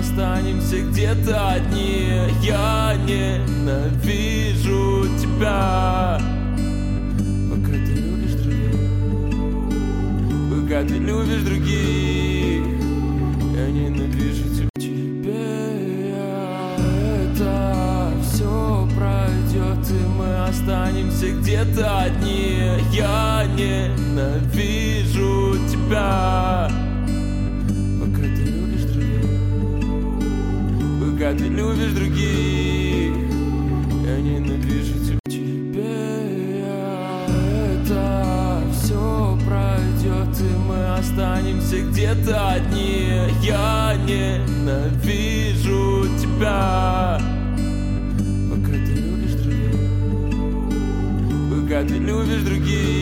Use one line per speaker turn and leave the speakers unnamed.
останемся где-то одни. Я ненавижу тебя, пока ты любишь других, пока ты любишь других. Я ненавижу тебя. Это все пройдет, и мы останемся где-то одни. Я ненавижу тебя, пока ты любишь других, пока ты любишь других. Я ненавижу тебя. Это все пройдет, и мы останемся где-то одни. Я ненавижу тебя, пока ты любишь других, пока ты любишь других.